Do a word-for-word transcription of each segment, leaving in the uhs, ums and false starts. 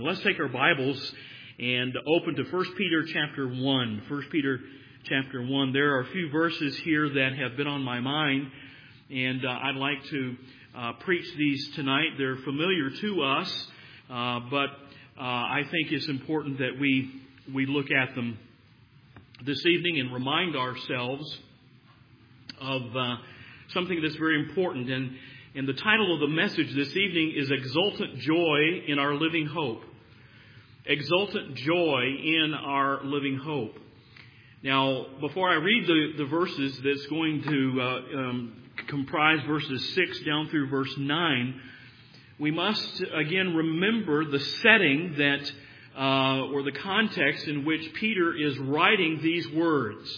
Let's take our Bibles and open to First Peter chapter one. First Peter chapter one. There are a few verses here that have been on my mind, and uh, I'd like to uh, preach these tonight. They're familiar to us, uh, but uh, I think it's important that we we look at them this evening and remind ourselves of uh, something that's very important. And, and the title of the message this evening is Exultant Joy in Our Living Hope. Exultant joy in our living hope. Now, before I read the, the verses that's going to uh, um, comprise verses six down through verse nine, we must again remember the setting that, uh, or the context in which Peter is writing these words.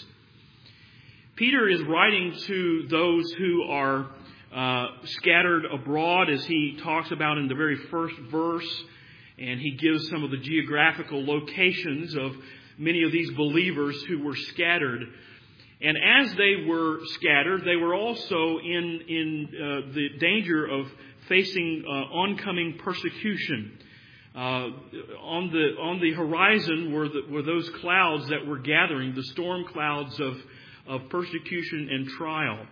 Peter is writing to those who are uh, scattered abroad, as he talks about in the very first verse. And he gives some of the geographical locations of many of these believers who were scattered. And as they were scattered, they were also in, in uh, the danger of facing uh, oncoming persecution. Uh, on the on the horizon were, the, were those clouds that were gathering, the storm clouds of, of persecution and trial.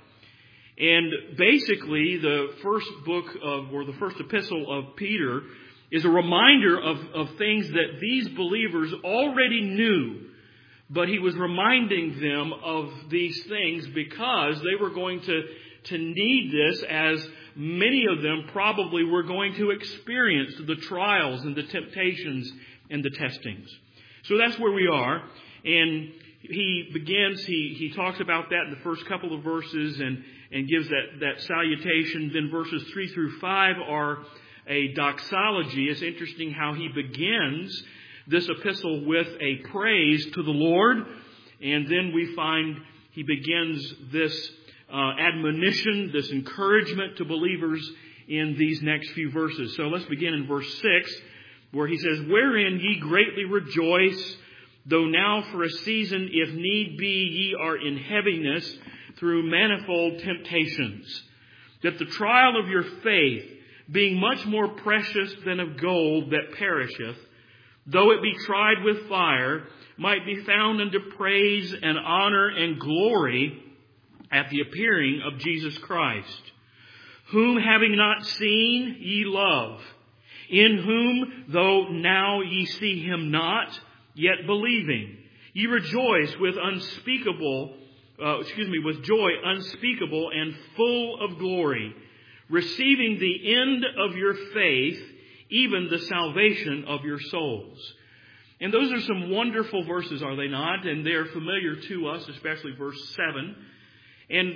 And basically, the first book of, or the first epistle of Peter is a reminder of, of things that these believers already knew. But he was reminding them of these things because they were going to, to need this, as many of them probably were going to experience the trials and the temptations and the testings. So that's where we are. And he begins, he, he talks about that in the first couple of verses and, and gives that, that salutation. Then verses three through five are a doxology. It's interesting how he begins this epistle with a praise to the Lord. And then we find he begins this uh, admonition, this encouragement to believers in these next few verses. So let's begin in verse six, where he says, "Wherein ye greatly rejoice, though now for a season, if need be, ye are in heaviness through manifold temptations, that the trial of your faith, being much more precious than of gold that perisheth, though it be tried with fire, might be found unto praise and honor and glory at the appearing of Jesus Christ, whom having not seen ye love, in whom, though now ye see him not, yet believing, ye rejoice with unspeakable, uh, excuse me, with joy unspeakable and full of glory, receiving the end of your faith, even the salvation of your souls." And those are some wonderful verses, are they not? And they're familiar to us, especially verse seven. And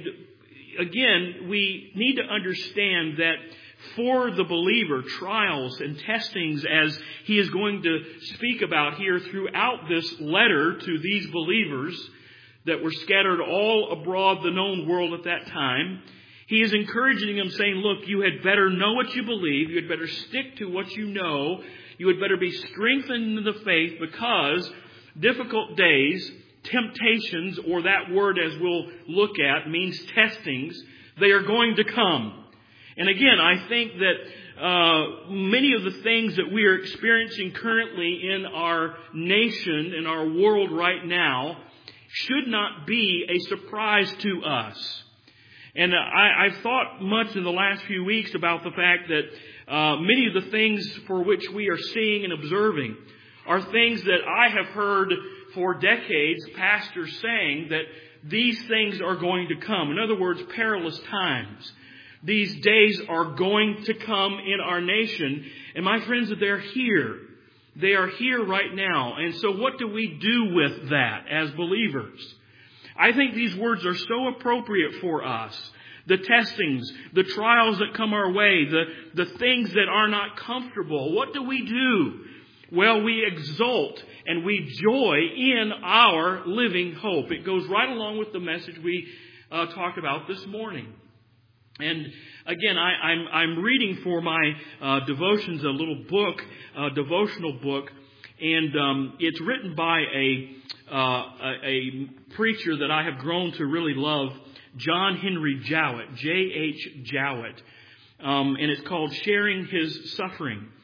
again, we need to understand that for the believer, trials and testings, as he is going to speak about here throughout this letter to these believers that were scattered all abroad the known world at that time, he is encouraging them, saying, look, you had better know what you believe. You had better stick to what you know. You had better be strengthened in the faith, because difficult days, temptations, or that word as we'll look at means testings, they are going to come. And again, I think that uh, many of the things that we are experiencing currently in our nation, in our world right now, should not be a surprise to us. And I, I've thought much in the last few weeks about the fact that uh, many of the things for which we are seeing and observing are things that I have heard for decades pastors saying that these things are going to come. In other words, perilous times. These days are going to come in our nation. And my friends, they're here. They are here right now. And so what do we do with that as believers? I think these words are so appropriate for us. The testings, the trials that come our way, the, the things that are not comfortable. What do we do? Well, we exult and we joy in our living hope. It goes right along with the message we uh, talked about this morning. And again, I, I'm, I'm reading for my uh, devotions a little book, a devotional book. And um, it's written by a, uh, a a preacher that I have grown to really love, John Henry Jowett, J H Jowett. Um, and it's called Sharing His Suffering.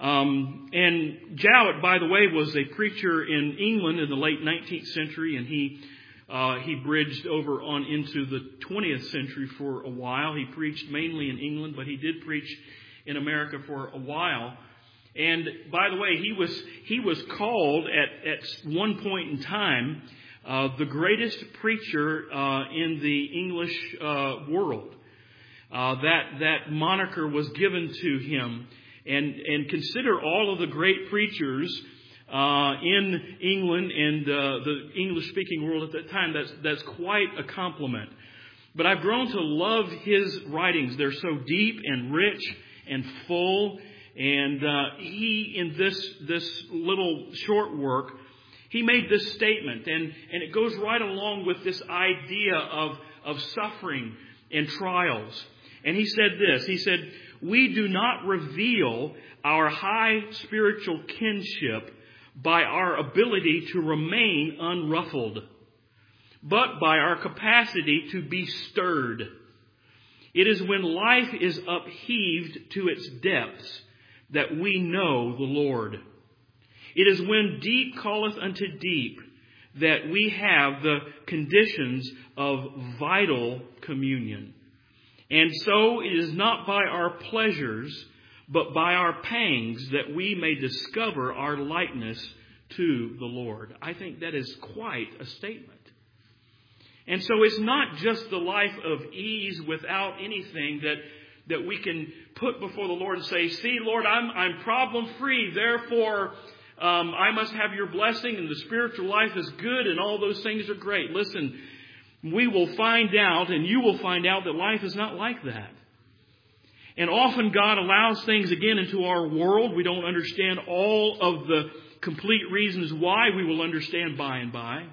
Um, and Jowett, by the way, was a preacher in England in the late nineteenth century, and he uh, he bridged over on into the twentieth century for a while. He preached mainly in England, but he did preach in America for a while. And by the way, he was he was called at, at one point in time uh, the greatest preacher uh, in the English uh, world. Uh, that that moniker was given to him. And and consider all of the great preachers uh, in England and uh, the English-speaking world at that time. That's that's quite a compliment. But I've grown to love his writings. They're so deep and rich and full. And uh, he, in this this little short work, he made this statement, and and it goes right along with this idea of of suffering and trials. And he said this. He said, "We do not reveal our high spiritual kinship by our ability to remain unruffled, but by our capacity to be stirred. It is when life is upheaved to its depths that we know the Lord. It is when deep calleth unto deep that we have the conditions of vital communion. And so it is not by our pleasures, but by our pangs that we may discover our likeness to the Lord." I think that is quite a statement. And so it's not just the life of ease without anything that, that we can put before the Lord and say, "See, Lord, I'm, I'm problem-free, therefore um, I must have your blessing, and the spiritual life is good, and all those things are great." Listen, we will find out, and you will find out, that life is not like that. And often God allows things again into our world. We don't understand all of the complete reasons why. We will understand by and by.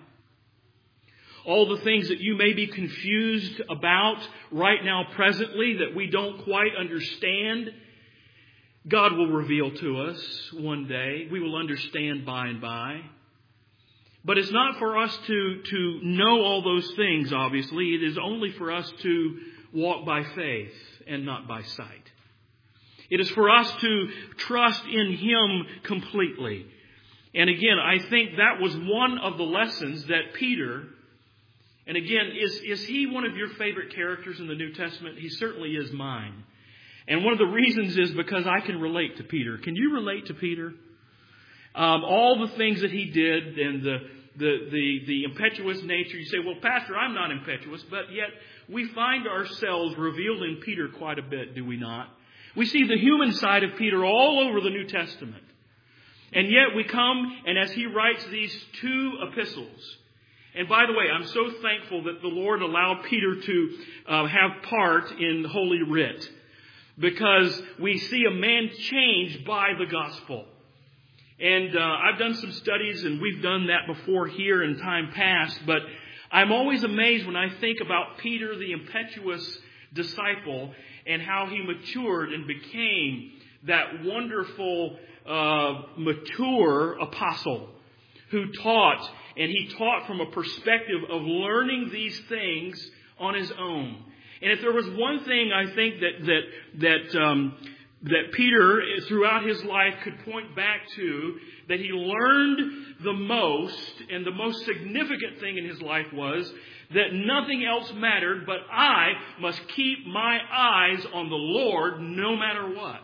All the things that you may be confused about right now presently that we don't quite understand, God will reveal to us one day. We will understand by and by. But it's not for us to, to know all those things, obviously. It is only for us to walk by faith and not by sight. It is for us to trust in Him completely. And again, I think that was one of the lessons that Peter, and again, is, is he one of your favorite characters in the New Testament? He certainly is mine. And one of the reasons is because I can relate to Peter. Can you relate to Peter? Um, all the things that he did and the, the, the, the impetuous nature. You say, "Well, Pastor, I'm not impetuous," but yet we find ourselves revealed in Peter quite a bit, do we not? We see the human side of Peter all over the New Testament. And yet we come, and as he writes these two epistles, and by the way, I'm so thankful that the Lord allowed Peter to uh, have part in Holy Writ, because we see a man changed by the gospel. And uh, I've done some studies, and we've done that before here in time past, but I'm always amazed when I think about Peter, the impetuous disciple, and how he matured and became that wonderful, uh, mature apostle who taught, and he taught from a perspective of learning these things on his own. And if there was one thing I think that that that um, that Peter, throughout his life, could point back to, that he learned the most, and the most significant thing in his life was that nothing else mattered, but I must keep my eyes on the Lord no matter what.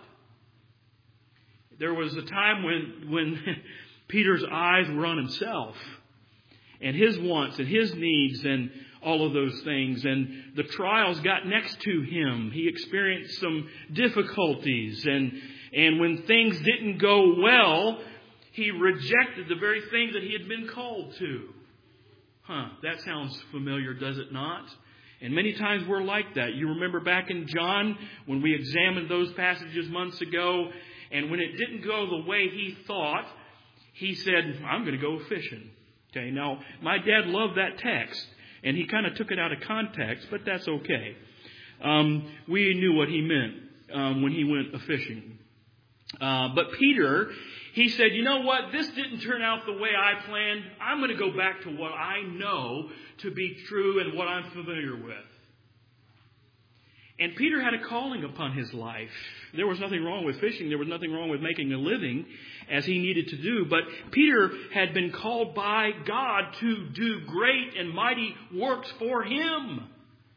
There was a time when, when Peter's eyes were on himself and his wants and his needs and all of those things. And the trials got next to him. He experienced some difficulties. And, and when things didn't go well, he rejected the very things that he had been called to. Huh, that sounds familiar, does it not? And many times we're like that. You remember back in John when we examined those passages months ago, and when it didn't go the way he thought, he said, "I'm going to go fishing." Okay, now my dad loved that text, and he kind of took it out of context, but that's okay. Um, we knew what he meant um, when he went a-fishing. Uh, but Peter, he said, "You know what? This didn't turn out the way I planned. I'm going to go back to what I know to be true and what I'm familiar with." And Peter had a calling upon his life. There was nothing wrong with fishing. There was nothing wrong with making a living as he needed to do. But Peter had been called by God to do great and mighty works for Him.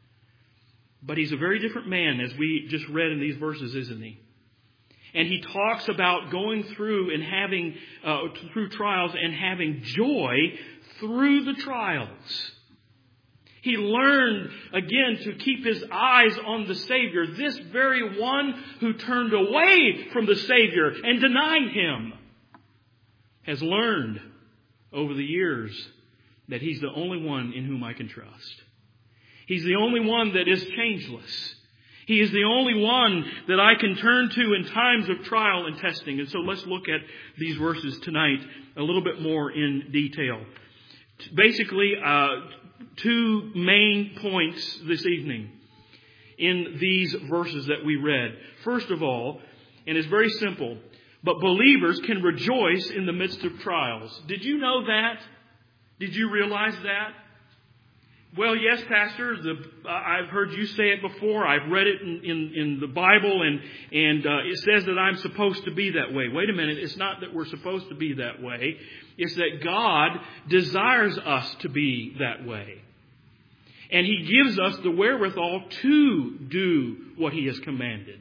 But he's a very different man, as we just read in these verses, isn't he? And he talks about going through and having, uh, through trials and having joy through the trials. He learned, again, to keep his eyes on the Savior. This very one who turned away from the Savior and denied Him has learned over the years that He's the only one in whom I can trust. He's the only one that is changeless. He is the only one that I can turn to in times of trial and testing. And so let's look at these verses tonight a little bit more in detail. Basically, uh, two main points this evening in these verses that we read. First of all, and it's very simple, but believers can rejoice in the midst of trials. Did you know that? Did you realize that? Well, yes, Pastor, the, uh, I've heard you say it before. I've read it in, in, in the Bible, and, and uh, it says that I'm supposed to be that way. Wait a minute. It's not that we're supposed to be that way. It's that God desires us to be that way. And He gives us the wherewithal to do what He has commanded.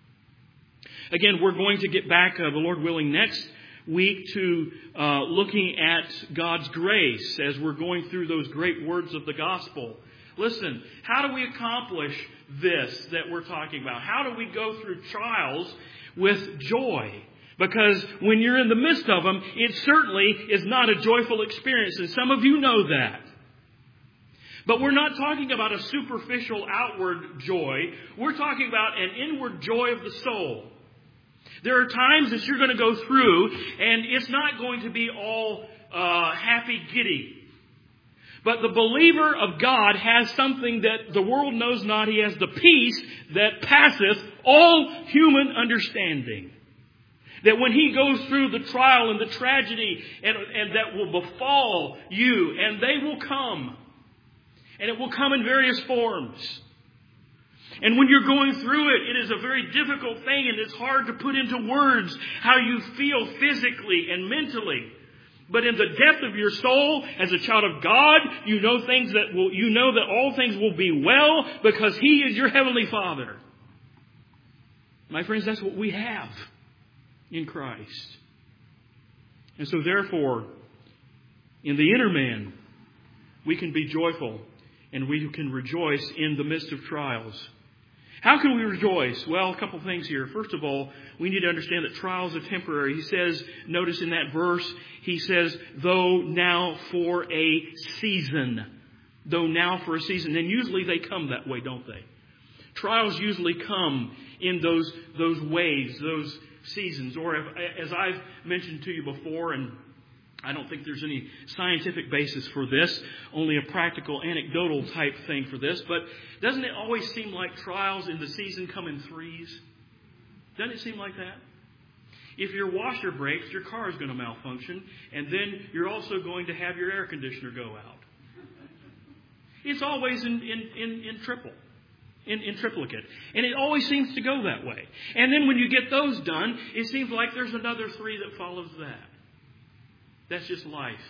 Again, we're going to get back, uh, the Lord willing, next week to uh, looking at God's grace as we're going through those great words of the gospel. Listen, how do we accomplish this that we're talking about? How do we go through trials with joy? Because when you're in the midst of them, it certainly is not a joyful experience. And some of you know that. But we're not talking about a superficial outward joy. We're talking about an inward joy of the soul. There are times that you're going to go through, and it's not going to be all uh, happy-giddy. But the believer of God has something that the world knows not. He has the peace that passeth all human understanding. That when he goes through the trial and the tragedy and, and that will befall you, and they will come. And it will come in various forms. And when you're going through it, it is a very difficult thing, and it's hard to put into words how you feel physically and mentally. But in the depth of your soul, as a child of God, you know things that will, you know that all things will be well because He is your Heavenly Father. My friends, that's what we have in Christ. And so therefore, in the inner man, we can be joyful and we can rejoice in the midst of trials. How can we rejoice? Well, a couple things here. First of all, we need to understand that trials are temporary. He says, notice in that verse, he says, though now for a season. Though now for a season. And usually they come that way, don't they? Trials usually come in those, those ways, those seasons. Or if, as I've mentioned to you before, and I don't think there's any scientific basis for this, only a practical, anecdotal type thing for this. But doesn't it always seem like trials in the season come in threes? Doesn't it seem like that? If your washer breaks, your car is going to malfunction, and then you're also going to have your air conditioner go out. It's always in, in, in, in triple. In, in triplicate. And it always seems to go that way. And then when you get those done, it seems like there's another three that follows that. That's just life.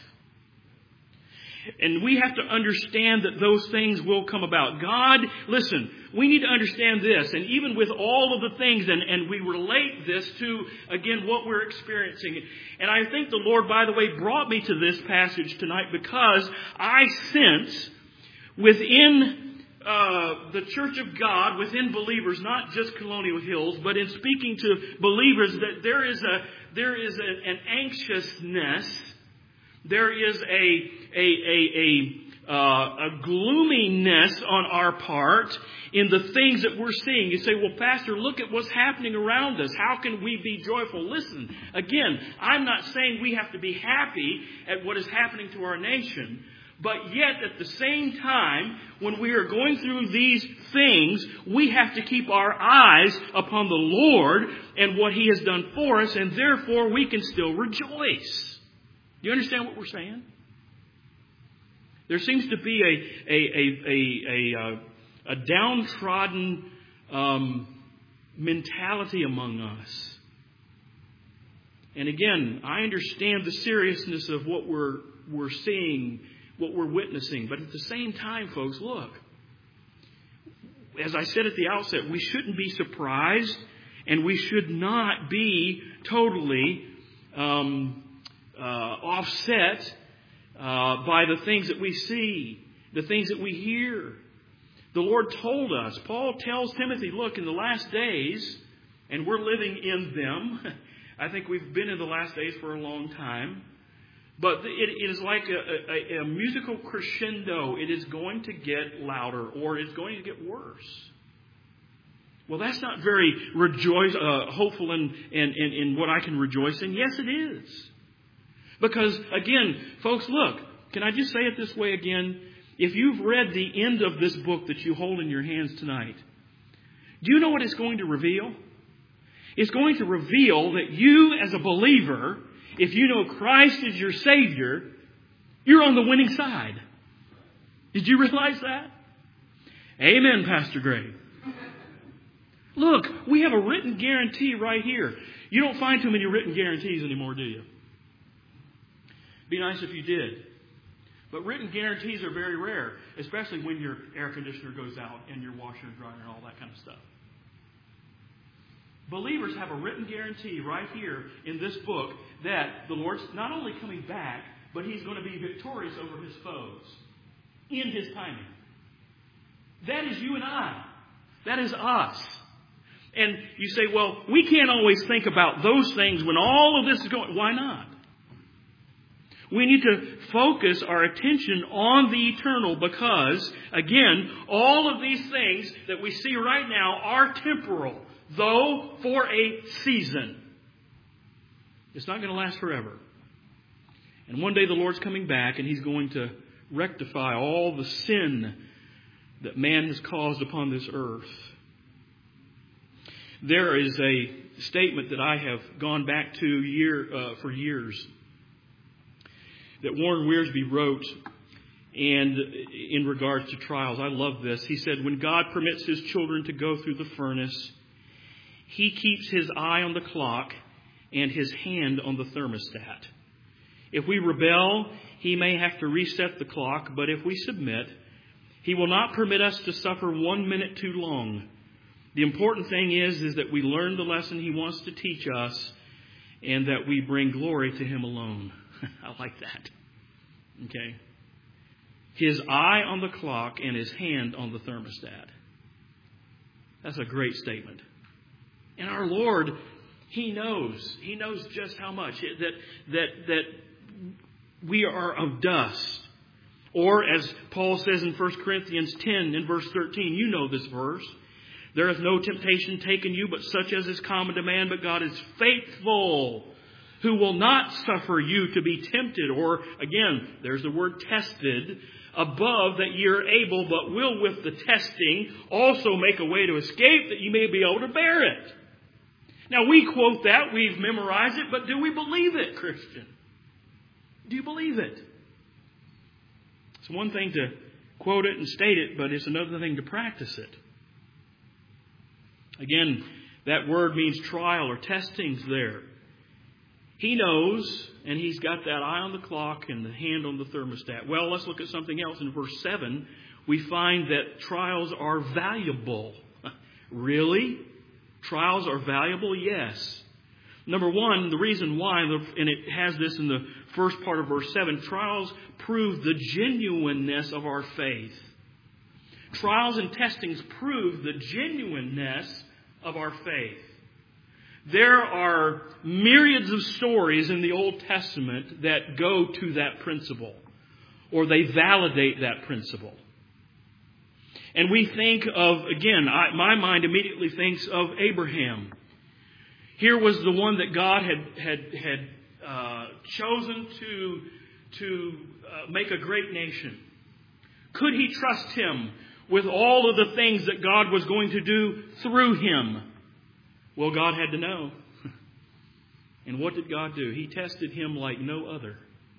And we have to understand that those things will come about. God, listen, we need to understand this. And even with all of the things, and, and we relate this to, again, what we're experiencing. And I think the Lord, by the way, brought me to this passage tonight because I sense within uh, the Church of God, within believers, not just Colonial Hills, but in speaking to believers, that there is a there is a, an anxiousness. There is a a a a, uh, a gloominess on our part in the things that we're seeing. You say, well, Pastor, look at what's happening around us. How can we be joyful? Listen, again, I'm not saying we have to be happy at what is happening to our nation. But yet, at the same time, when we are going through these things, we have to keep our eyes upon the Lord and what He has done for us, and therefore we can still rejoice. Do you understand what we're saying? There seems to be a a a a, a, a downtrodden um, mentality among us. And again, I understand the seriousness of what we're we're seeing, what we're witnessing. But at the same time, folks, look. As I said at the outset, we shouldn't be surprised, and we should not be totally um, uh, offset uh, by the things that we see, the things that we hear. The Lord told us, Paul tells Timothy, look, in the last days, and we're living in them. I think we've been in the last days for a long time. But it, it is like a, a, a musical crescendo. It is going to get louder, or it's going to get worse. Well, that's not very rejoice, uh, hopeful in, in, in, in what I can rejoice in. Yes, it is. Because, again, folks, look, can I just say it this way again? If you've read the end of this book that you hold in your hands tonight, do you know what it's going to reveal? It's going to reveal that you, as a believer, if you know Christ is your Savior, you're on the winning side. Did you realize that? Amen, Pastor Gray. Look, we have a written guarantee right here. You don't find too many written guarantees anymore, do you? Be nice if you did. But written guarantees are very rare, especially when your air conditioner goes out and your washer and dryer and all that kind of stuff. Believers have a written guarantee right here in this book that the Lord's not only coming back, but He's going to be victorious over His foes in His timing. That is you and I. That is us. And you say, well, we can't always think about those things when all of this is going. Why not? We need to focus our attention on the eternal because, again, all of these things that we see right now are temporal, though for a season. It's not going to last forever. And one day the Lord's coming back and He's going to rectify all the sin that man has caused upon this earth. There is a statement that I have gone back to year uh, for years that Warren Wiersbe wrote, and in regards to trials. I love this. He said, when God permits His children to go through the furnace, He keeps His eye on the clock and His hand on the thermostat. If we rebel, He may have to reset the clock, but if we submit, He will not permit us to suffer one minute too long. The important thing is, is that we learn the lesson He wants to teach us and that we bring glory to Him alone. I like that. Okay. His eye on the clock and His hand on the thermostat. That's a great statement. And our Lord, He knows. He knows just how much. That, that, that we are of dust. Or as Paul says in First Corinthians ten in verse thirteen, you know this verse. There is no temptation taken you, but such as is common to man. But God is faithful, who will not suffer you to be tempted. Or, again, there's the word tested, above that ye are able, but will with the testing also make a way to escape, that you may be able to bear it. Now, we quote that, we've memorized it, but do we believe it, Christian? Do you believe it? It's one thing to quote it and state it, but it's another thing to practice it. Again, that word means trial or testings there. He knows, and He's got that eye on the clock and the hand on the thermostat. Well, let's look at something else. In verse seven, we find that trials are valuable. Really? Trials are valuable? Yes. Number one, the reason why, and it has this in the first part of verse seven, trials prove the genuineness of our faith. Trials and testings prove the genuineness of our faith. There are myriads of stories in the Old Testament that go to that principle, or they validate that principle. And we think of, again, I, my mind immediately thinks of Abraham. Here was the one that God had had had uh, chosen to to uh, make a great nation. Could he trust him with all of the things that God was going to do through him? Well, God had to know. And what did God do? He tested him like no other.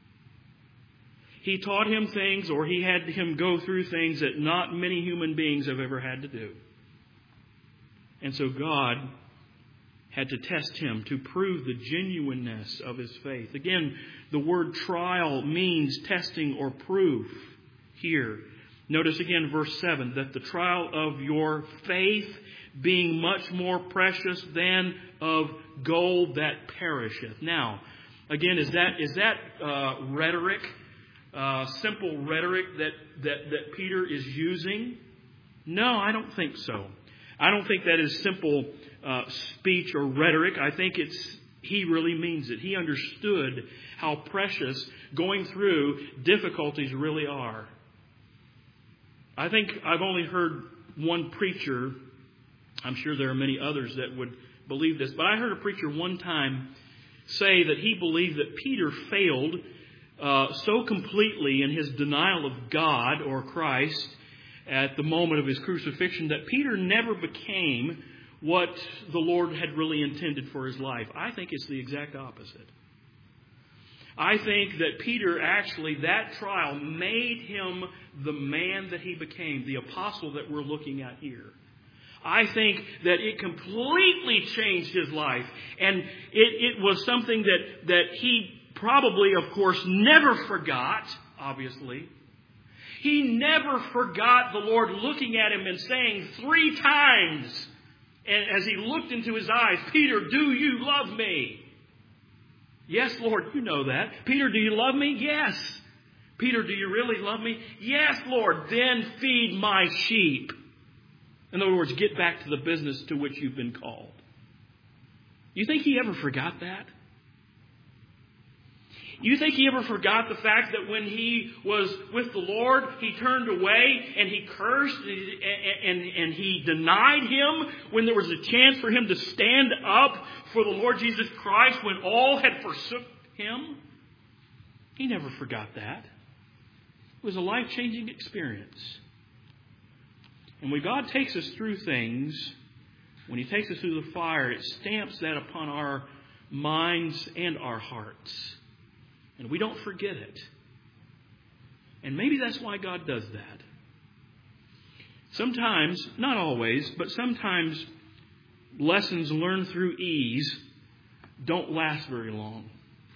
He taught him things, or he had him go through things that not many human beings have ever had to do. And so God had to test him to prove the genuineness of his faith. Again, the word trial means testing or proof here. Notice again verse seven, that the trial of your faith being much more precious than of gold that perisheth. Now, again, is that is that uh, rhetoric, uh, simple rhetoric that, that, that Peter is using? No, I don't think so. I don't think that is simple uh, speech or rhetoric. I think it's he really means it. He understood how precious going through difficulties really are. I think I've only heard one preacher, I'm sure there are many others that would believe this, but I heard a preacher one time say that he believed that Peter failed uh, so completely in his denial of God or Christ at the moment of his crucifixion that Peter never became what the Lord had really intended for his life. I think it's the exact opposite. I think that Peter actually, that trial made him the man that he became, the apostle that we're looking at here. I think that it completely changed his life. And it, it was something that, that he probably, of course, never forgot, obviously. He never forgot the Lord looking at him and saying three times, and as he looked into his eyes, Peter, do you love me? Yes, Lord, you know that. Peter, do you love me? Yes. Peter, do you really love me? Yes, Lord. Then feed my sheep. In other words, get back to the business to which you've been called. You think he ever forgot that? You think he ever forgot the fact that when he was with the Lord, he turned away and he cursed and, and, and he denied him when there was a chance for him to stand up for the Lord Jesus Christ when all had forsook him? He never forgot that. It was a life-changing experience. And when God takes us through things, when he takes us through the fire, it stamps that upon our minds and our hearts. And we don't forget it. And maybe that's why God does that. Sometimes, not always, but sometimes lessons learned through ease don't last very long.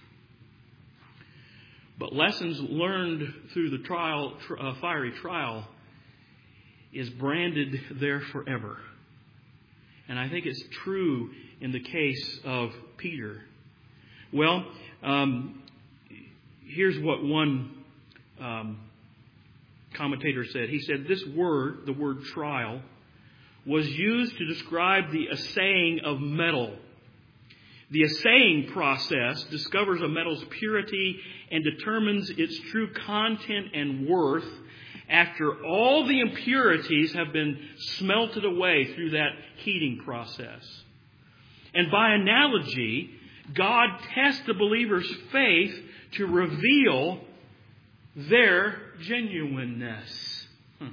But lessons learned through the trial, uh, fiery trial is branded there forever. And I think it's true in the case of Peter. Well, um, here's what one um, commentator said. He said, this word, the word trial, was used to describe the assaying of metal. The assaying process discovers a metal's purity and determines its true content and worth after all the impurities have been smelted away through that heating process. And by analogy, God tests the believer's faith to reveal their genuineness. Hmm.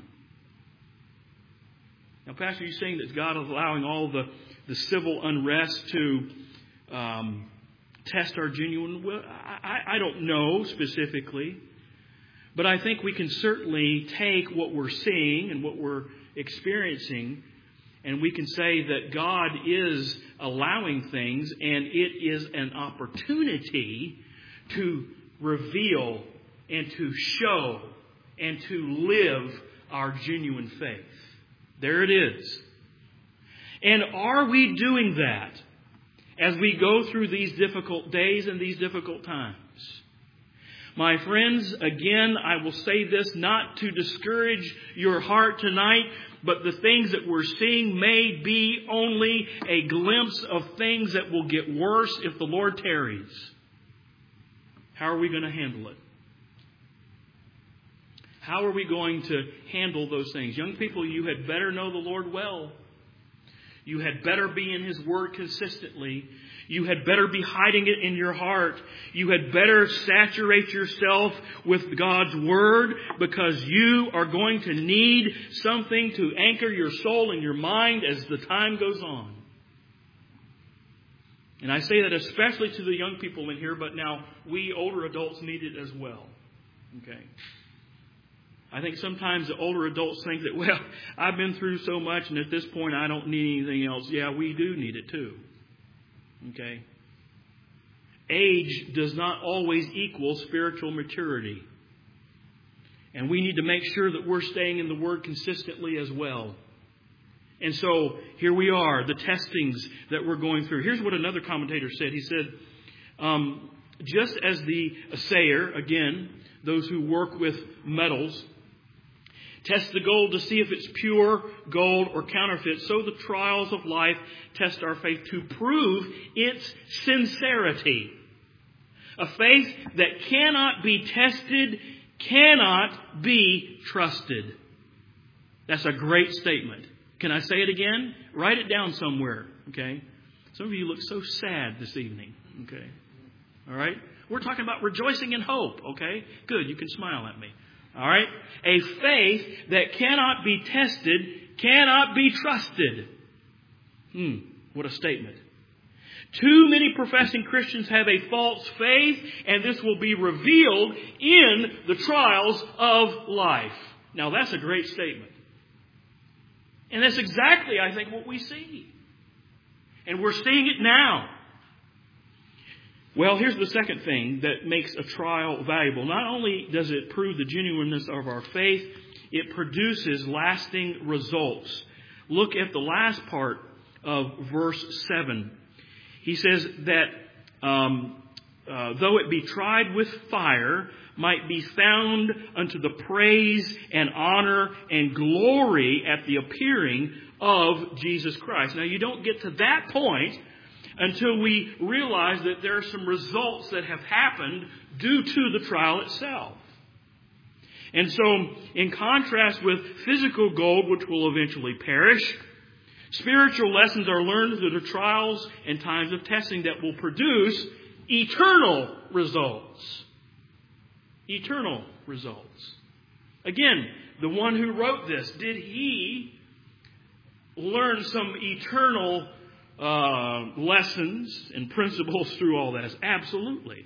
Now, Pastor, you're saying that God is allowing all the, the civil unrest to um, test our genuine? Well, I, I don't know specifically. But I think we can certainly take what we're seeing and what we're experiencing, and we can say that God is allowing things, and it is an opportunity to reveal and to show and to live our genuine faith. There it is. And are we doing that as we go through these difficult days and these difficult times? My friends, again, I will say this not to discourage your heart tonight, but the things that we're seeing may be only a glimpse of things that will get worse if the Lord tarries. How are we going to handle it? How are we going to handle those things? Young people, you had better know the Lord well. You had better be in His Word consistently. You had better be hiding it in your heart. You had better saturate yourself with God's Word, because you are going to need something to anchor your soul and your mind as the time goes on. And I say that especially to the young people in here, but now we older adults need it as well. Okay. I think sometimes the older adults think that, well, I've been through so much and at this point I don't need anything else. Yeah, we do need it too. Okay? Age does not always equal spiritual maturity. And we need to make sure that we're staying in the Word consistently as well. And so here we are, the testings that we're going through. Here's what another commentator said. He said, um, just as the assayer, again, those who work with metals, test the gold to see if it's pure gold or counterfeit, so the trials of life test our faith to prove its sincerity. A faith that cannot be tested cannot be trusted. That's a great statement. Can I say it again? Write it down somewhere. Okay? Some of you look so sad this evening. Okay? All right? We're talking about rejoicing in hope. Okay? Good. You can smile at me. All right? A faith that cannot be tested cannot be trusted. Hmm. What a statement. Too many professing Christians have a false faith, and this will be revealed in the trials of life. Now, that's a great statement. And that's exactly, I think, what we see. And we're seeing it now. Well, here's the second thing that makes a trial valuable. Not only does it prove the genuineness of our faith, it produces lasting results. Look at the last part of verse seven. He says that um, uh, though it be tried with fire, might be found unto the praise and honor and glory at the appearing of Jesus Christ. Now, you don't get to that point until we realize that there are some results that have happened due to the trial itself. And so, in contrast with physical gold, which will eventually perish, spiritual lessons are learned through the trials and times of testing that will produce eternal results. Eternal results. Again, the one who wrote this, did he learn some eternal uh, lessons and principles through all this? Absolutely.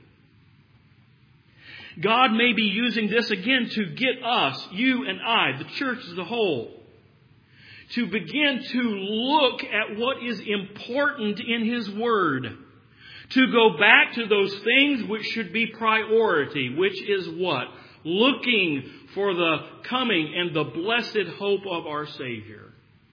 God may be using this again to get us, you and I, the church as a whole, to begin to look at what is important in His Word. To go back to those things which should be priority, which is what? Looking for the coming and the blessed hope of our Savior.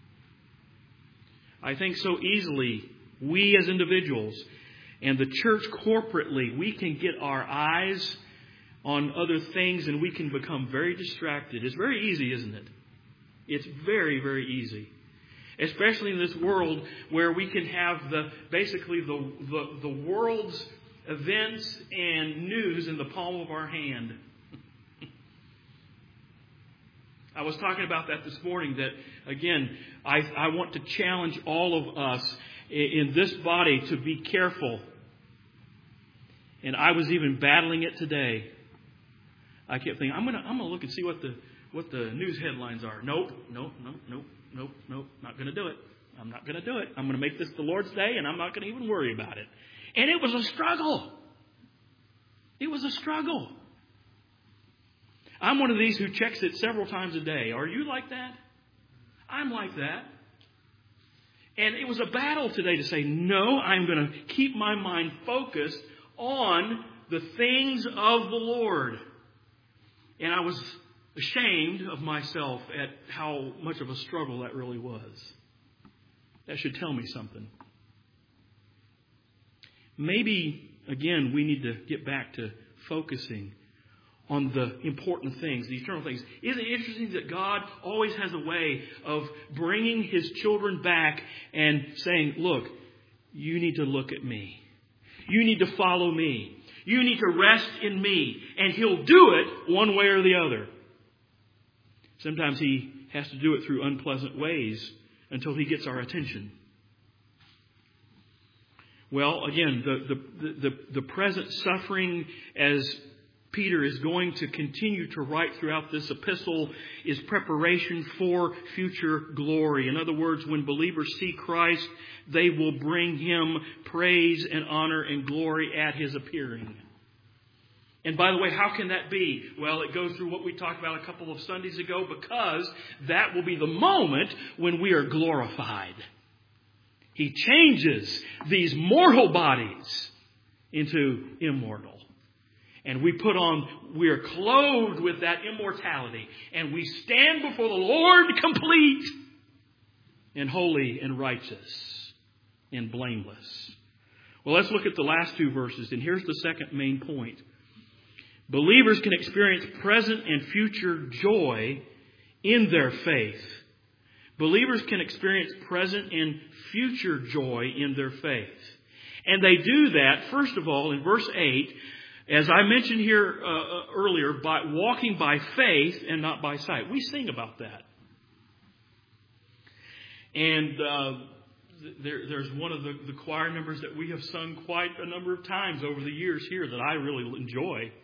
I think so easily, we as individuals and the church corporately, we can get our eyes on other things and we can become very distracted. It's very easy, isn't it? It's very, very easy. Especially in this world where we can have the basically the, the, the world's events and news in the palm of our hand. I was talking about that this morning, that, again, I, I want to challenge all of us in this body to be careful. And I was even battling it today. I kept thinking, I'm going to I'm going to look and see what the what the news headlines are. Nope, nope, nope, nope, nope, nope, not going to do it. I'm not going to do it. I'm going to make this the Lord's day, and I'm not going to even worry about it. And it was a struggle. It was a struggle. I'm one of these who checks it several times a day. Are you like that? I'm like that. And it was a battle today to say, no, I'm going to keep my mind focused on the things of the Lord. And I was ashamed of myself at how much of a struggle that really was. That should tell me something. Maybe, again, we need to get back to focusing on the important things, the eternal things. Isn't it interesting that God always has a way of bringing His children back and saying, look, you need to look at me. You need to follow me. You need to rest in me. And He'll do it one way or the other. Sometimes He has to do it through unpleasant ways until He gets our attention. Well, again, the, the, the, the present suffering, as Peter is going to continue to write throughout this epistle, is preparation for future glory. In other words, when believers see Christ, they will bring Him praise and honor and glory at His appearing. And by the way, how can that be? Well, it goes through what we talked about a couple of Sundays ago, because that will be the moment when we are glorified. He changes these mortal bodies into immortal. And we put on, we are clothed with that immortality. And we stand before the Lord complete and holy and righteous and blameless. Well, let's look at the last two verses. And here's the second main point. Believers can experience present and future joy in their faith. Believers can experience present and future joy in their faith. And they do that, first of all, in verse eight, as I mentioned here uh, earlier, by walking by faith and not by sight. We sing about that. And uh, there, there's one of the, the choir numbers that we have sung quite a number of times over the years here that I really enjoy.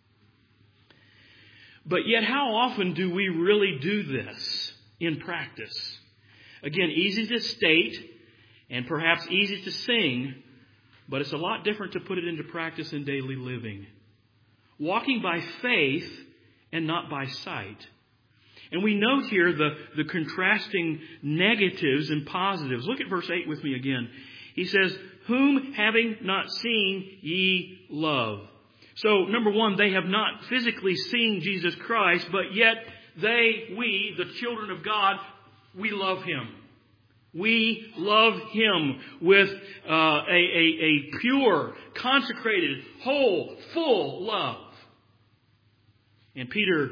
But yet, how often do we really do this in practice? Again, easy to state and perhaps easy to sing, but it's a lot different to put it into practice in daily living. Walking by faith and not by sight. And we note here the, the contrasting negatives and positives. Look at verse eight with me again. He says, whom having not seen ye love. So, number one, they have not physically seen Jesus Christ, but yet they, we, the children of God, we love Him. We love Him with uh, a, a, a pure, consecrated, whole, full love. And Peter,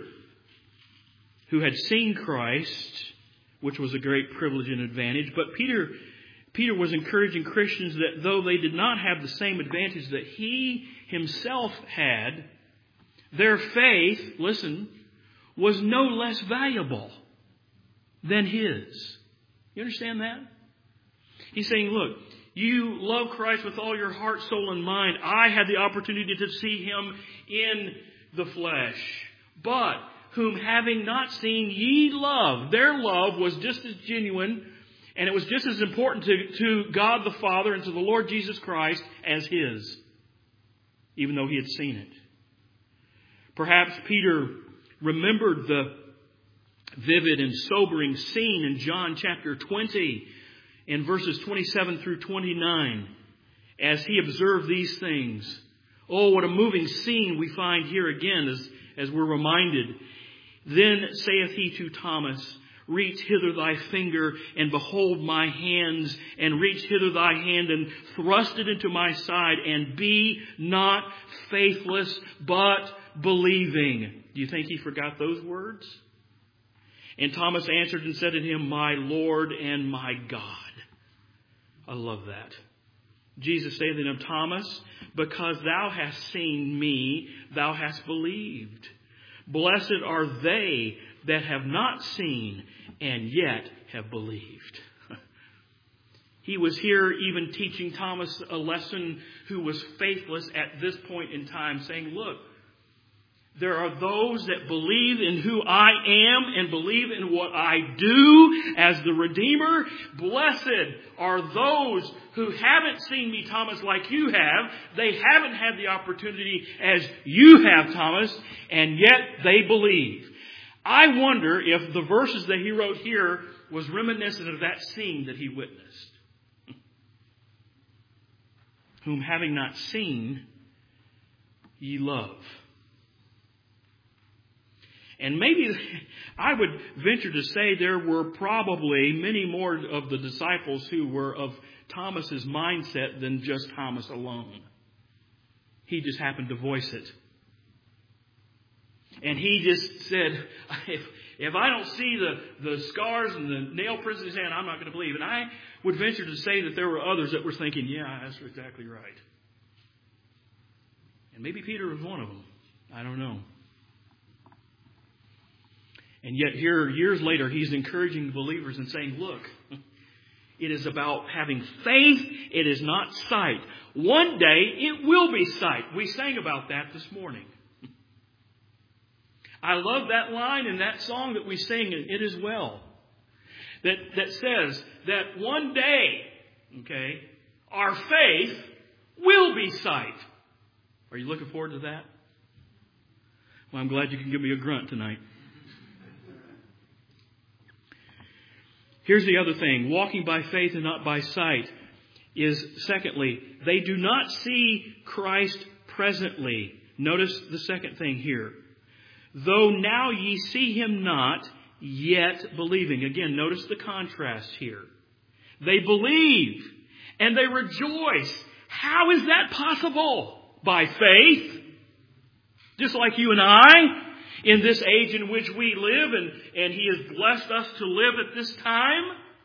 who had seen Christ, which was a great privilege and advantage, but Peter, Peter was encouraging Christians that though they did not have the same advantage that he himself had, their faith, listen, was no less valuable than his. You understand that? He's saying, look, you love Christ with all your heart, soul, and mind. I had the opportunity to see Him in the flesh. But whom having not seen ye love. Their love was just as genuine, and it was just as important to, to God the Father and to the Lord Jesus Christ as His, even though he had seen it. Perhaps Peter remembered the vivid and sobering scene in John chapter twenty in verses twenty-seven through twenty-nine as he observed these things. Oh, what a moving scene we find here again as, as we're reminded. Then saith he to Thomas, reach hither thy finger, and behold my hands, and reach hither thy hand, and thrust it into my side, and be not faithless, but believing. Do you think he forgot those words? And Thomas answered and said to him, my Lord and my God. I love that. Jesus saith unto him, Thomas, because thou hast seen me, thou hast believed. Blessed are they that have not seen and yet have believed. He was here even teaching Thomas a lesson who was faithless at this point in time, saying, look, there are those that believe in who I am and believe in what I do as the Redeemer. Blessed are those who haven't seen me, Thomas, like you have. They haven't had the opportunity as you have, Thomas, and yet they believe. I wonder if the verses that he wrote here was reminiscent of that scene that he witnessed. Whom having not seen, ye love. And maybe I would venture to say there were probably many more of the disciples who were of Thomas's mindset than just Thomas alone. He just happened to voice it. And he just said, if, if I don't see the, the scars and the nail prints in his hand, I'm not going to believe. And I would venture to say that there were others that were thinking, yeah, that's exactly right. And maybe Peter was one of them. I don't know. And yet here, years later, he's encouraging believers and saying, look, it is about having faith. It is not sight. One day, it will be sight. We sang about that this morning. I love that line in that song that we sing, it as well. That, that says that one day, okay, our faith will be sight. Are you looking forward to that? Well, I'm glad you can give me a grunt tonight. Here's the other thing. Walking by faith and not by sight is, secondly, they do not see Christ presently. Notice the second thing here. Though now ye see him not, yet believing. Again, notice the contrast here. They believe and they rejoice. How is that possible? By faith. Just like you and I, in this age in which we live, and, and He has blessed us to live at this time.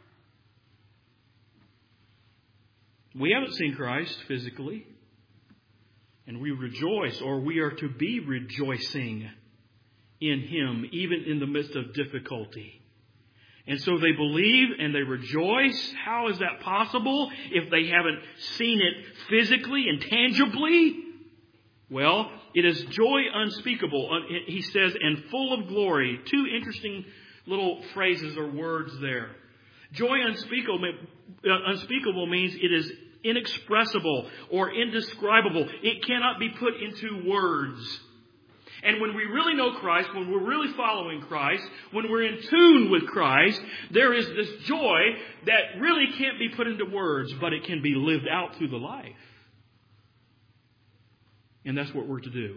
We haven't seen Christ physically. And we rejoice, or we are to be rejoicing in Him, even in the midst of difficulty. And so they believe and they rejoice. How is that possible if they haven't seen it physically and tangibly? Well, it is joy unspeakable. He says, and full of glory. Two interesting little phrases or words there. Joy unspeakable, unspeakable means it is inexpressible or indescribable. It cannot be put into words. And when we really know Christ, when we're really following Christ, when we're in tune with Christ, there is this joy that really can't be put into words, but it can be lived out through the life. And that's what we're to do.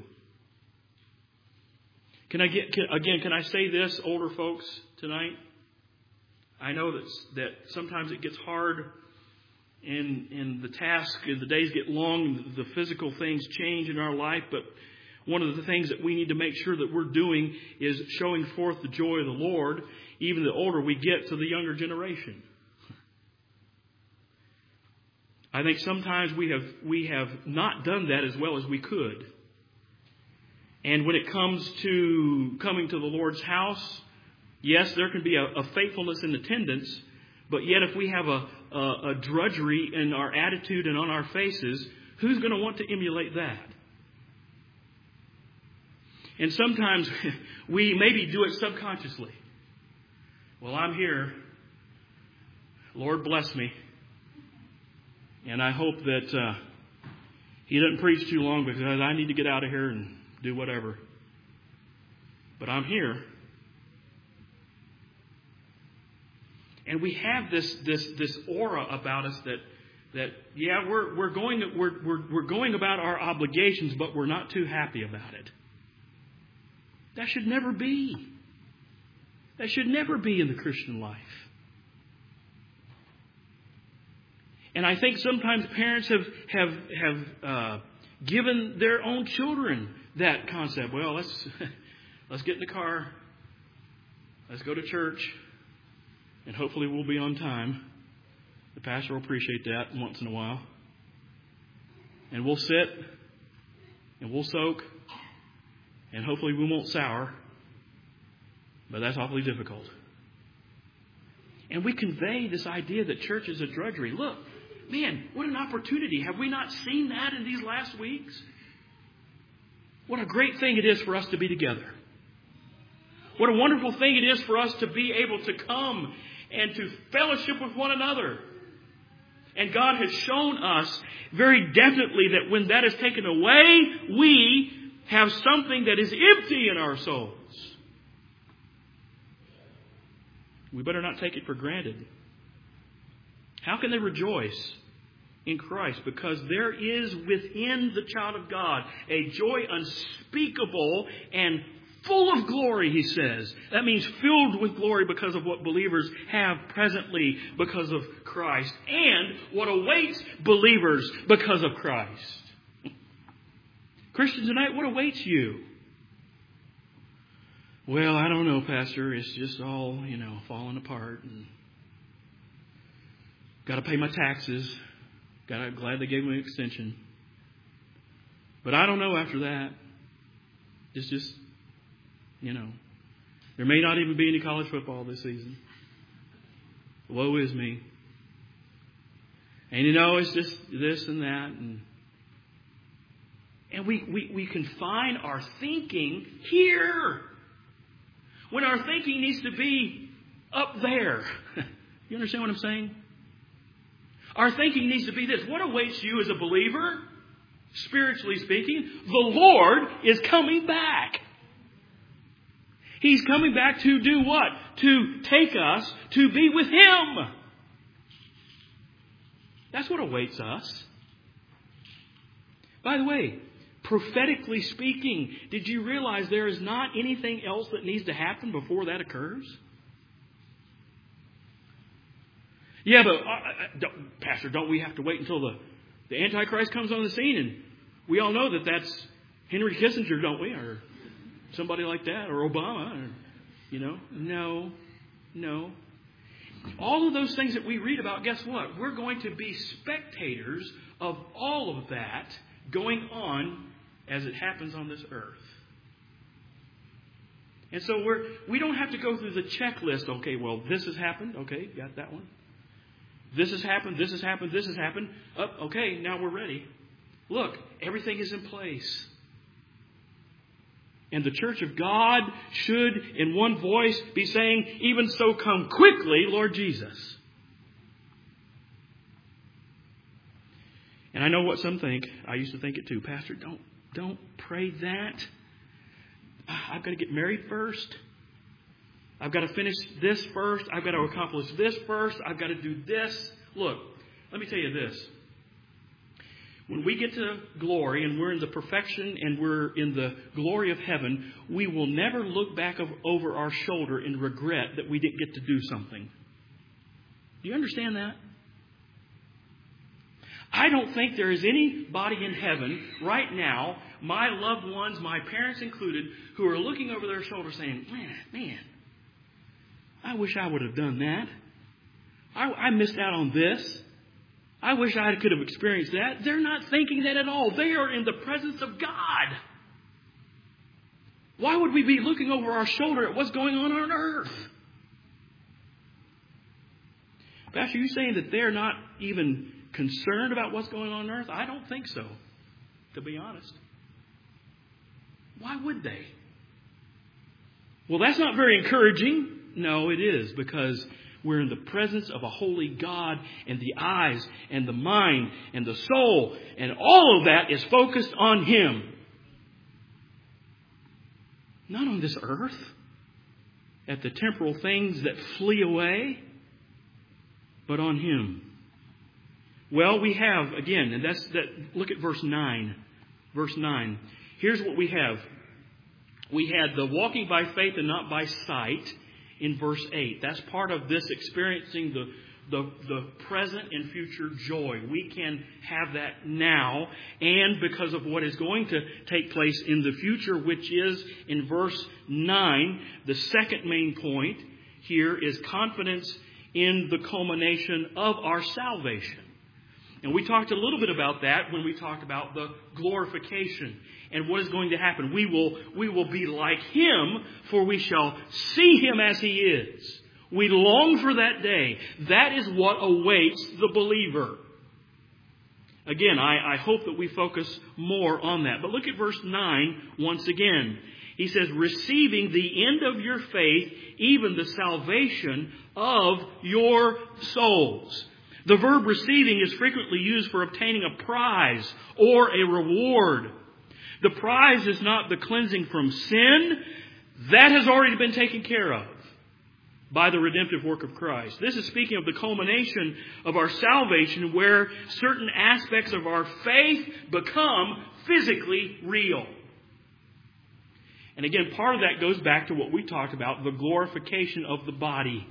Can I get, can, again, can I say this, older folks, tonight? I know that, that sometimes it gets hard and, and the task and the days get long, the physical things change in our life, but one of the things that we need to make sure that we're doing is showing forth the joy of the Lord, even the older we get to the younger generation. I think sometimes we have we have not done that as well as we could. And when it comes to coming to the Lord's house, yes, there can be a, a faithfulness in attendance, but yet if we have a, a, a drudgery in our attitude and on our faces, who's going to want to emulate that? And sometimes we maybe do it subconsciously. Well, I'm here. Lord bless me. And I hope that uh, He doesn't preach too long because I need to get out of here and do whatever. But I'm here. And we have this this this aura about us that that yeah we're we're going we're we're we're going about our obligations, but we're not too happy about it. That should never be. That should never be in the Christian life. And I think sometimes parents have have have uh, given their own children that concept. Well, let's let's get in the car, let's go to church, and hopefully we'll be on time. The pastor will appreciate that once in a while, and we'll sit and we'll soak, and hopefully we won't sour. But that's awfully difficult. And we convey this idea that church is a drudgery. Look. Man, what an opportunity. Have we not seen that in these last weeks? What a great thing it is for us to be together. What a wonderful thing it is for us to be able to come and to fellowship with one another. And God has shown us very definitely that when that is taken away, we have something that is empty in our souls. We better not take it for granted. How can they rejoice in Christ? Because there is within the child of God a joy unspeakable and full of glory, he says. That means filled with glory because of what believers have presently because of Christ, and what awaits believers because of Christ. Christians tonight, what awaits you? Well, I don't know, Pastor. It's just all, you know, falling apart. And got to pay my taxes. Got to, glad they gave me an extension. But I don't know after that. It's just, you know, there may not even be any college football this season. Woe is me. And you know, it's just this and that. And, and we, we, we confine our thinking here. When our thinking needs to be up there. You understand what I'm saying? Our thinking needs to be this. What awaits you as a believer? Spiritually speaking, the Lord is coming back. He's coming back to do what? To take us to be with Him. That's what awaits us. By the way, prophetically speaking, did you realize there is not anything else that needs to happen before that occurs? Yeah, but, uh, don't, Pastor, don't we have to wait until the, the Antichrist comes on the scene? And we all know that that's Henry Kissinger, don't we? Or somebody like that, or Obama, or, you know. No, no. All of those things that we read about, guess what? We're going to be spectators of all of that going on as it happens on this earth. And so we're, we don't have to go through the checklist. Okay, well, this has happened. Okay, got that one. This has happened, this has happened, this has happened. Oh, okay, now we're ready. Look, everything is in place. And the church of God should, in one voice, be saying, even so, come quickly, Lord Jesus. And I know what some think. I used to think it too. Pastor, don't, don't pray that. I've got to get married first. I've got to finish this first. I've got to accomplish this first. I've got to do this. Look, let me tell you this. When we get to glory and we're in the perfection and we're in the glory of heaven, we will never look back over our shoulder and regret that we didn't get to do something. Do you understand that? I don't think there is anybody in heaven right now, my loved ones, my parents included, who are looking over their shoulder saying, man, man, I wish I would have done that. I, I missed out on this. I wish I could have experienced that. They're not thinking that at all. They are in the presence of God. Why would we be looking over our shoulder at what's going on on earth? Pastor, are you saying that they're not even concerned about what's going on on earth? I don't think so, to be honest. Why would they? Well, that's not very encouraging. No, it is, because we're in the presence of a holy God, and the eyes and the mind and the soul and all of that is focused on Him. Not on this earth, at the temporal things that flee away, but on Him. Well, we have, again, and that's that. Look at verse nine. Verse nine. Here's what we have. We had the walking by faith and not by sight in verse eight. That's part of this experiencing the, the, the present and future joy. We can have that now, and because of what is going to take place in the future, which is in verse nine, the second main point here is confidence in the culmination of our salvation. And we talked a little bit about that when we talked about the glorification and what is going to happen. We will, we will be like Him, for we shall see Him as He is. We long for that day. That is what awaits the believer. Again, I, I hope that we focus more on that. But look at verse nine once again. He says, receiving the end of your faith, even the salvation of your souls. The verb receiving is frequently used for obtaining a prize or a reward. The prize is not the cleansing from sin. That has already been taken care of by the redemptive work of Christ. This is speaking of the culmination of our salvation, where certain aspects of our faith become physically real. And again, part of that goes back to what we talked about, the glorification of the body.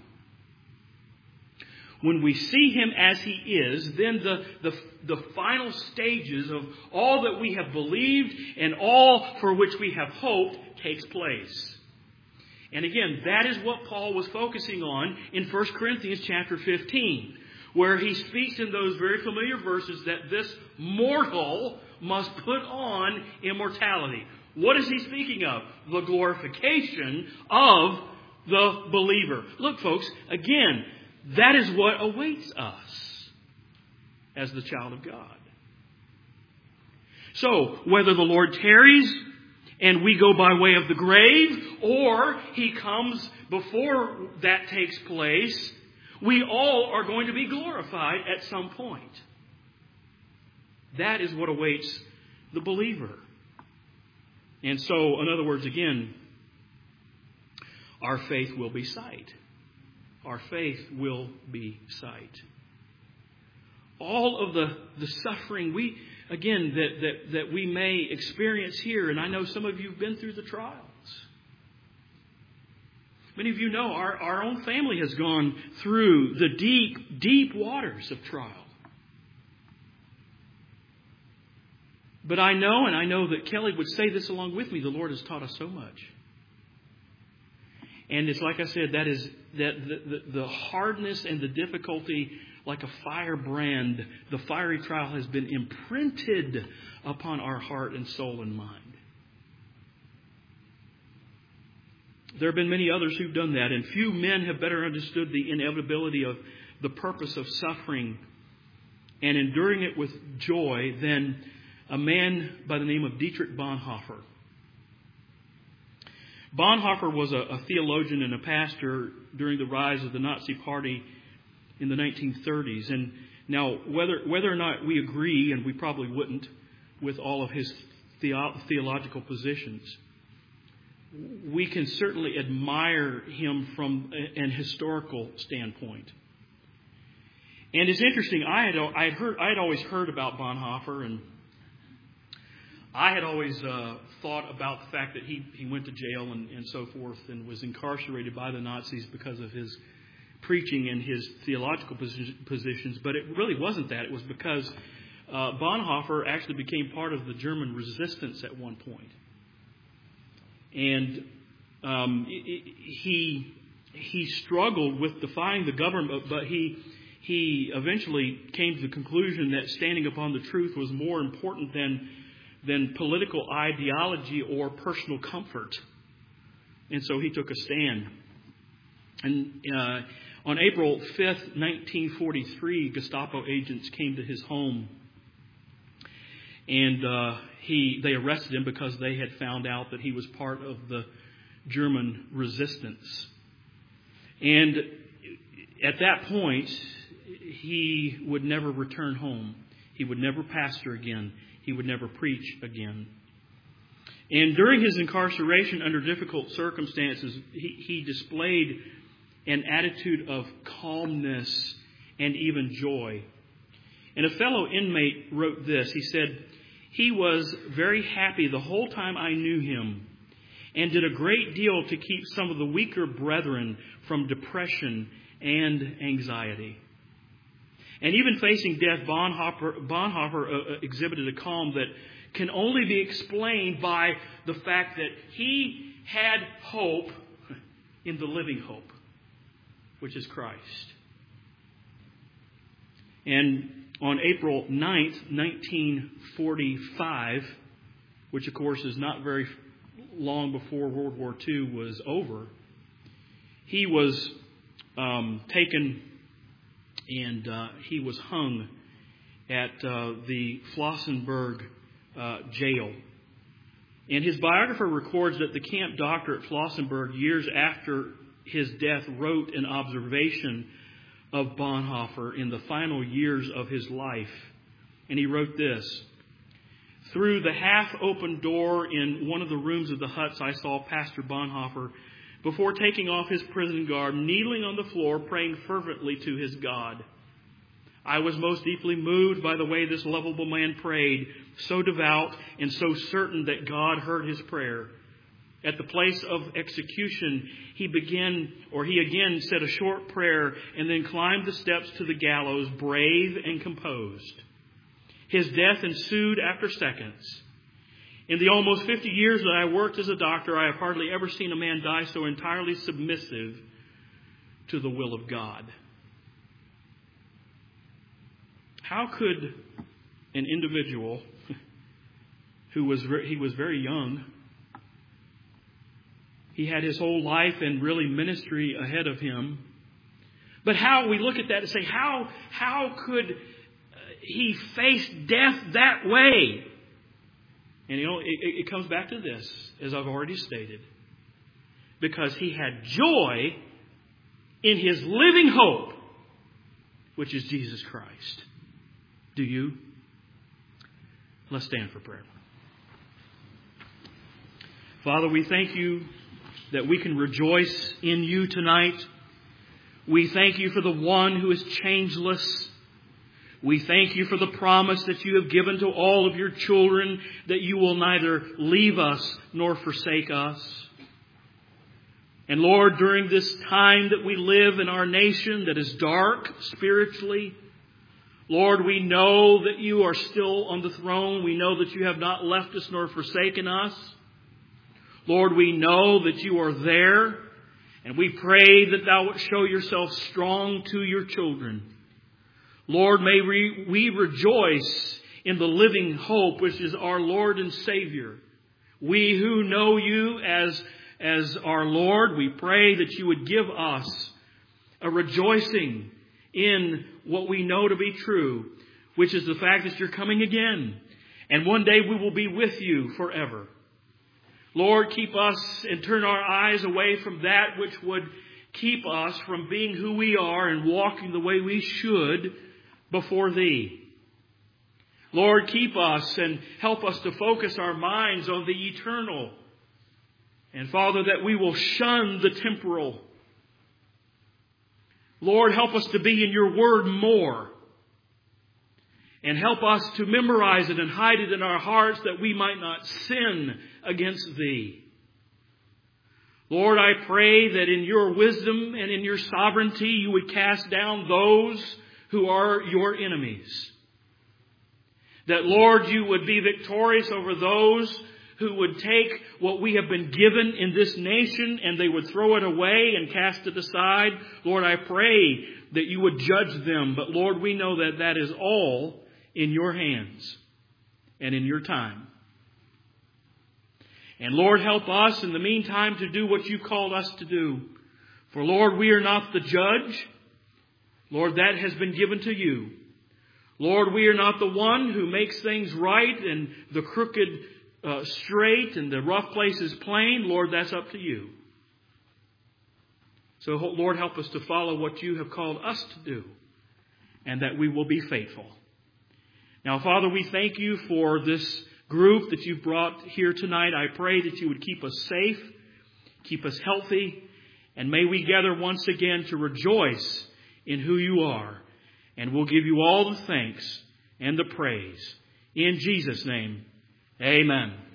When we see Him as He is, then the, the, the final stages of all that we have believed and all for which we have hoped takes place. And again, that is what Paul was focusing on in First Corinthians chapter fifteen, where he speaks in those very familiar verses that this mortal must put on immortality. What is he speaking of? The glorification of the believer. Look, folks, again, that is what awaits us as the child of God. So, whether the Lord tarries and we go by way of the grave, or He comes before that takes place, we all are going to be glorified at some point. That is what awaits the believer. And so, in other words, again, our faith will be sight. Our faith will be sight. All of the, the suffering we, again, that, that, that we may experience here, and I know some of you have been through the trials. Many of you know our, our own family has gone through the deep, deep waters of trial. But I know, and I know that Kelly would say this along with me, the Lord has taught us so much. And it's like I said, that is that the, the, the hardness and the difficulty, like a firebrand, the fiery trial has been imprinted upon our heart and soul and mind. There have been many others who've done that, and few men have better understood the inevitability of the purpose of suffering and enduring it with joy than a man by the name of Dietrich Bonhoeffer. Bonhoeffer was a, a theologian and a pastor during the rise of the Nazi Party in the nineteen thirties. And now, whether whether or not we agree, and we probably wouldn't, with all of his theo- theological positions, we can certainly admire him from an historical standpoint. And it's interesting. I had I had heard I had always heard about Bonhoeffer, and I had always uh, thought about the fact that he, he went to jail and, and so forth and was incarcerated by the Nazis because of his preaching and his theological positions. But it really wasn't that. It was because uh, Bonhoeffer actually became part of the German resistance at one point. And um, he he struggled with defying the government, but he he eventually came to the conclusion that standing upon the truth was more important than than political ideology or personal comfort. And so he took a stand. And uh, on April fifth, nineteen forty-three, Gestapo agents came to his home. And uh, he they arrested him because they had found out that he was part of the German resistance. And at that point, he would never return home. He would never pastor again. He would never preach again. And during his incarceration under difficult circumstances, he, he displayed an attitude of calmness and even joy. And a fellow inmate wrote this. He said, "He was very happy the whole time I knew him and did a great deal to keep some of the weaker brethren from depression and anxiety." And even facing death, Bonhoeffer, Bonhoeffer uh, exhibited a calm that can only be explained by the fact that he had hope in the living hope, which is Christ. And on April ninth, nineteen forty-five, which of course is not very long before World War Two was over, he was um, taken and uh, he was hung at uh, the Flossenburg uh, jail. And his biographer records that the camp doctor at Flossenburg, years after his death, wrote an observation of Bonhoeffer in the final years of his life. And he wrote this: "Through the half-open door in one of the rooms of the huts, I saw Pastor Bonhoeffer, before taking off his prison garb, kneeling on the floor, praying fervently to his God. I was most deeply moved by the way this lovable man prayed, so devout and so certain that God heard his prayer. At the place of execution, he began, or he again said a short prayer and then climbed the steps to the gallows, brave and composed. His death ensued after seconds. In the almost fifty years that I worked as a doctor, I have hardly ever seen a man die so entirely submissive to the will of God." How could an individual who was he was very young, he had his whole life and really ministry ahead of him, but how we look at that and say, how how could he face death that way? And you know, it, it comes back to this, as I've already stated. Because he had joy in his living hope, which is Jesus Christ. Do you? Let's stand for prayer. Father, we thank you that we can rejoice in you tonight. We thank you for the one who is changeless. We thank you for the promise that you have given to all of your children that you will neither leave us nor forsake us. And Lord, during this time that we live in our nation that is dark spiritually, Lord, we know that you are still on the throne. We know that you have not left us nor forsaken us. Lord, we know that you are there. And we pray that thou wilt show yourself strong to your children. Lord, may we, we rejoice in the living hope, which is our Lord and Savior. We who know you as, as our Lord, we pray that you would give us a rejoicing in what we know to be true, which is the fact that you're coming again. And one day we will be with you forever. Lord, keep us and turn our eyes away from that which would keep us from being who we are and walking the way we should before Thee. Lord, keep us and help us to focus our minds on the eternal. And Father, that we will shun the temporal. Lord, help us to be in your word more. And help us to memorize it and hide it in our hearts that we might not sin against Thee. Lord, I pray that in your wisdom and in your sovereignty you would cast down those who are your enemies. That, Lord, you would be victorious over those who would take what we have been given in this nation and they would throw it away and cast it aside. Lord, I pray that you would judge them. But Lord, we know that that is all in your hands and in your time. And Lord, help us in the meantime to do what you called us to do. For Lord, we are not the judge. Lord, that has been given to you. Lord, we are not the one who makes things right and the crooked uh, straight and the rough places plain. Lord, that's up to you. So Lord, help us to follow what you have called us to do and that we will be faithful. Now, Father, we thank you for this group that you've brought here tonight. I pray that you would keep us safe, keep us healthy, and may we gather once again to rejoice in who you are. And we'll give you all the thanks and the praise. In Jesus' name, amen.